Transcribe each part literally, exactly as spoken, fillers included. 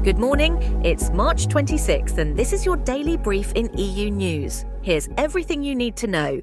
Good morning, it's March twenty-sixth and this is your daily brief in E U News. Here's everything you need to know.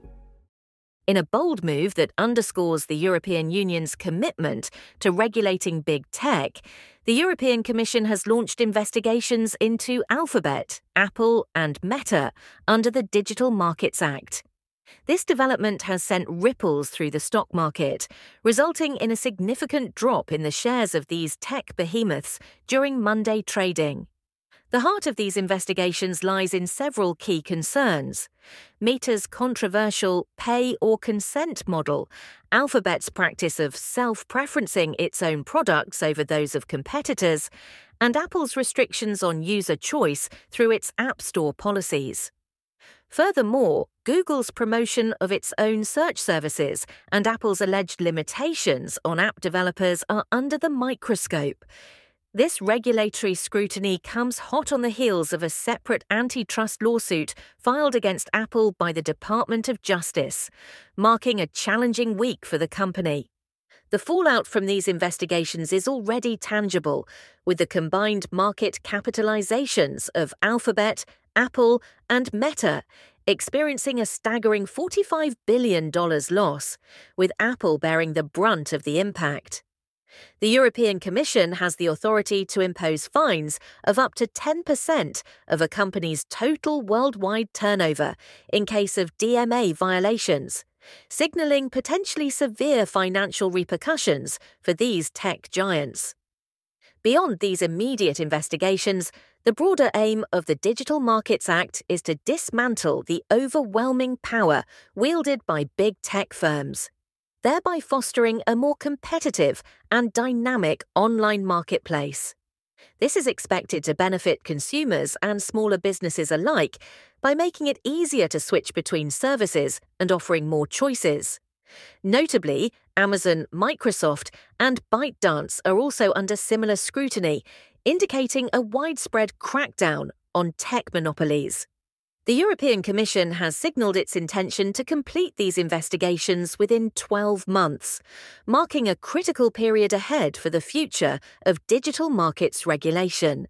In a bold move that underscores the European Union's commitment to regulating big tech, the European Commission has launched investigations into Alphabet, Apple and Meta under the Digital Markets Act. This development has sent ripples through the stock market, resulting in a significant drop in the shares of these tech behemoths during Monday trading. The heart of these investigations lies in several key concerns: Meta's controversial pay or consent model, Alphabet's practice of self-preferencing its own products over those of competitors, and Apple's restrictions on user choice through its App Store policies. Furthermore, Google's promotion of its own search services and Apple's alleged limitations on app developers are under the microscope. This regulatory scrutiny comes hot on the heels of a separate antitrust lawsuit filed against Apple by the Department of Justice, marking a challenging week for the company. The fallout from these investigations is already tangible, with the combined market capitalizations of Alphabet, Apple, and Meta experiencing a staggering forty-five billion dollars loss, with Apple bearing the brunt of the impact. The European Commission has the authority to impose fines of up to ten percent of a company's total worldwide turnover in case of D M A violations, signalling potentially severe financial repercussions for these tech giants. Beyond these immediate investigations, the broader aim of the Digital Markets Act is to dismantle the overwhelming power wielded by big tech firms, thereby fostering a more competitive and dynamic online marketplace. This is expected to benefit consumers and smaller businesses alike by making it easier to switch between services and offering more choices. Notably, Amazon, Microsoft, and ByteDance are also under similar scrutiny, indicating a widespread crackdown on tech monopolies. The European Commission has signalled its intention to complete these investigations within twelve months, marking a critical period ahead for the future of digital markets regulation.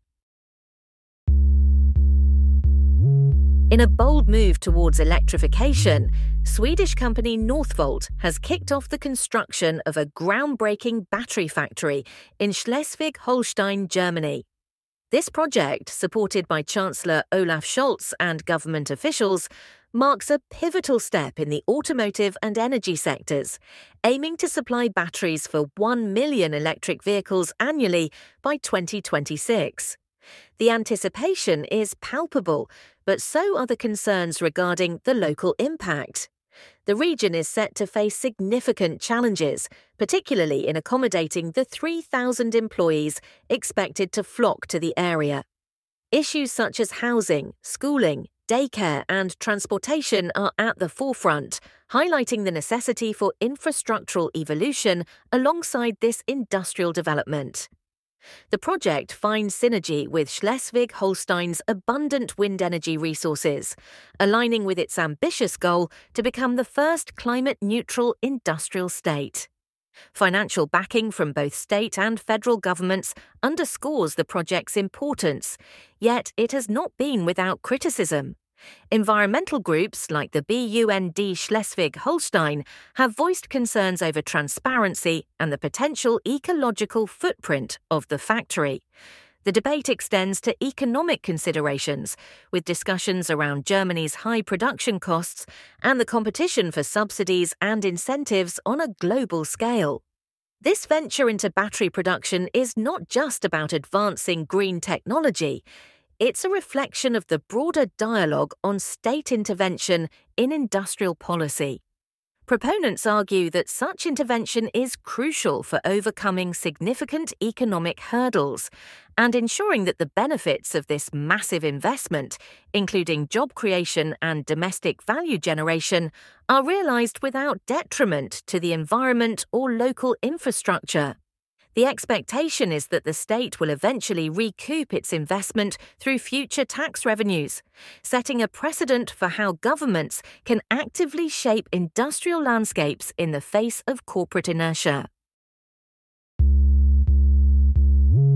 In a bold move towards electrification, Swedish company Northvolt has kicked off the construction of a groundbreaking battery factory in Schleswig-Holstein, Germany. This project, supported by Chancellor Olaf Scholz and government officials, marks a pivotal step in the automotive and energy sectors, aiming to supply batteries for one million electric vehicles annually by twenty twenty-six. The anticipation is palpable, but so are the concerns regarding the local impact. The region is set to face significant challenges, particularly in accommodating the three thousand employees expected to flock to the area. Issues such as housing, schooling, daycare, and transportation are at the forefront, highlighting the necessity for infrastructural evolution alongside this industrial development. The project finds synergy with Schleswig-Holstein's abundant wind energy resources, aligning with its ambitious goal to become the first climate-neutral industrial state. Financial backing from both state and federal governments underscores the project's importance, yet it has not been without criticism. Environmental groups like the B U N D Schleswig-Holstein have voiced concerns over transparency and the potential ecological footprint of the factory. The debate extends to economic considerations, with discussions around Germany's high production costs and the competition for subsidies and incentives on a global scale. This venture into battery production is not just about advancing green technology. It's a reflection of the broader dialogue on state intervention in industrial policy. Proponents argue that such intervention is crucial for overcoming significant economic hurdles and ensuring that the benefits of this massive investment, including job creation and domestic value generation, are realised without detriment to the environment or local infrastructure. The expectation is that the state will eventually recoup its investment through future tax revenues, setting a precedent for how governments can actively shape industrial landscapes in the face of corporate inertia.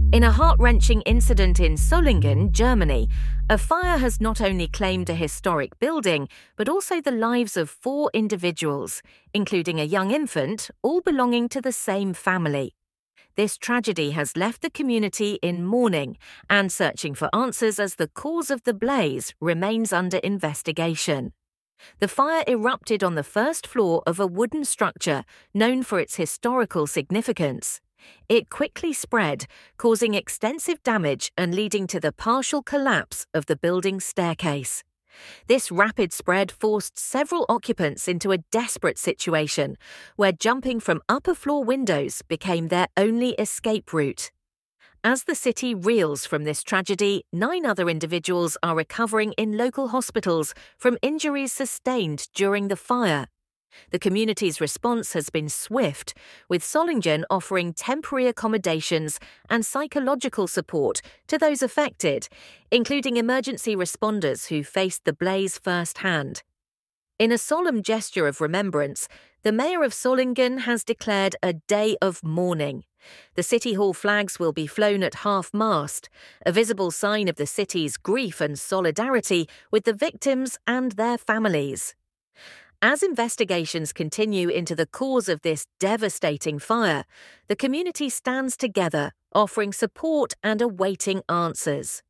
In a heart-wrenching incident in Solingen, Germany, a fire has not only claimed a historic building, but also the lives of four individuals, including a young infant, all belonging to the same family. This tragedy has left the community in mourning, and searching for answers as the cause of the blaze remains under investigation. The fire erupted on the first floor of a wooden structure known for its historical significance. It quickly spread, causing extensive damage and leading to the partial collapse of the building's staircase. This rapid spread forced several occupants into a desperate situation, where jumping from upper floor windows became their only escape route. As the city reels from this tragedy, nine other individuals are recovering in local hospitals from injuries sustained during the fire. The community's response has been swift, with Solingen offering temporary accommodations and psychological support to those affected, including emergency responders who faced the blaze firsthand. In a solemn gesture of remembrance, the mayor of Solingen has declared a day of mourning. The City Hall flags will be flown at half-mast, a visible sign of the city's grief and solidarity with the victims and their families. As investigations continue into the cause of this devastating fire, the community stands together, offering support and awaiting answers.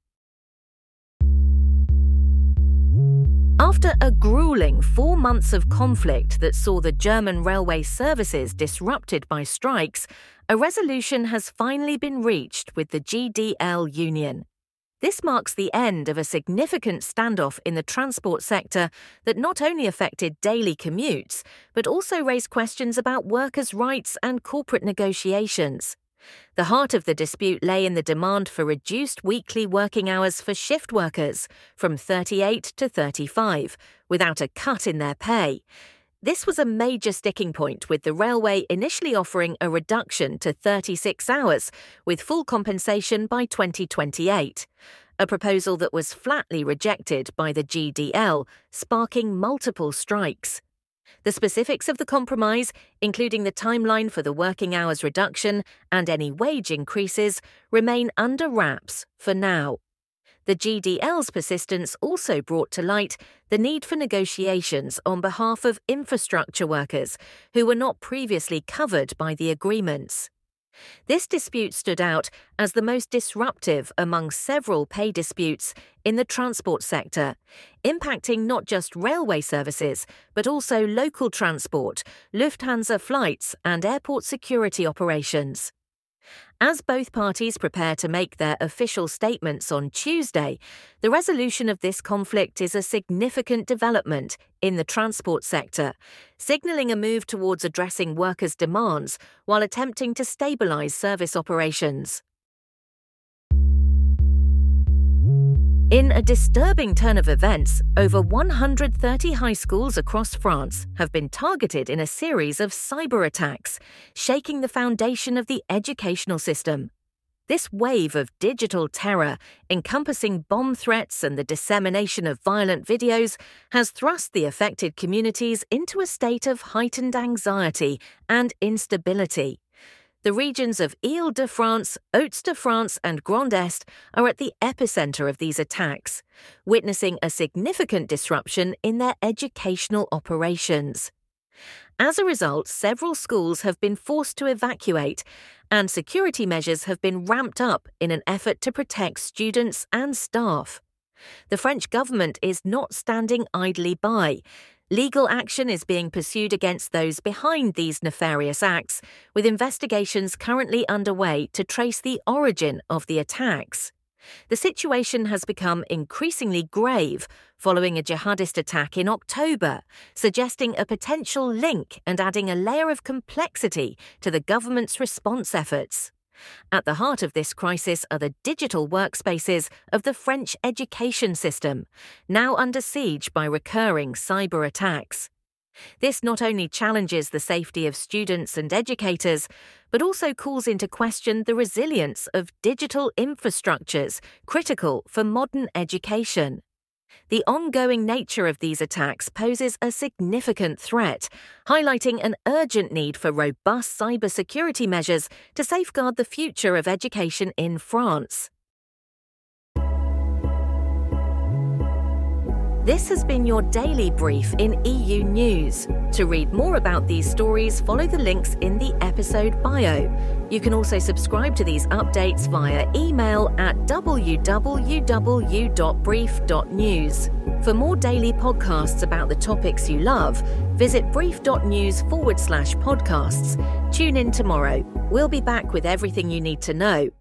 After a grueling four months of conflict that saw the German railway services disrupted by strikes, a resolution has finally been reached with the G D L union. This marks the end of a significant standoff in the transport sector that not only affected daily commutes, but also raised questions about workers' rights and corporate negotiations. The heart of the dispute lay in the demand for reduced weekly working hours for shift workers, from thirty-eight to thirty-five, without a cut in their pay. This was a major sticking point, with the railway initially offering a reduction to thirty-six hours, with full compensation by twenty twenty-eight, a proposal that was flatly rejected by the G D L, sparking multiple strikes. The specifics of the compromise, including the timeline for the working hours reduction and any wage increases, remain under wraps for now. The G D L's persistence also brought to light the need for negotiations on behalf of infrastructure workers who were not previously covered by the agreements. This dispute stood out as the most disruptive among several pay disputes in the transport sector, impacting not just railway services, but also local transport, Lufthansa flights, and airport security operations. As both parties prepare to make their official statements on Tuesday, the resolution of this conflict is a significant development in the transport sector, signalling a move towards addressing workers' demands while attempting to stabilize service operations. In a disturbing turn of events, over one hundred thirty high schools across France have been targeted in a series of cyber attacks, shaking the foundation of the educational system. This wave of digital terror, encompassing bomb threats and the dissemination of violent videos, has thrust the affected communities into a state of heightened anxiety and instability. The regions of Île-de-France, Hauts-de-France and Grand Est are at the epicenter of these attacks, witnessing a significant disruption in their educational operations. As a result, several schools have been forced to evacuate, and security measures have been ramped up in an effort to protect students and staff. The French government is not standing idly by. Legal action is being pursued against those behind these nefarious acts, with investigations currently underway to trace the origin of the attacks. The situation has become increasingly grave following a jihadist attack in October, suggesting a potential link and adding a layer of complexity to the government's response efforts. At the heart of this crisis are the digital workspaces of the French education system, now under siege by recurring cyber attacks. This not only challenges the safety of students and educators, but also calls into question the resilience of digital infrastructures critical for modern education. The ongoing nature of these attacks poses a significant threat, highlighting an urgent need for robust cybersecurity measures to safeguard the future of education in France. This has been your daily brief in E U News. To read more about these stories, follow the links in the episode bio. You can also subscribe to these updates via email at w w w dot brief dot news. For more daily podcasts about the topics you love, visit brief.news forward slash podcasts. Tune in tomorrow. We'll be back with everything you need to know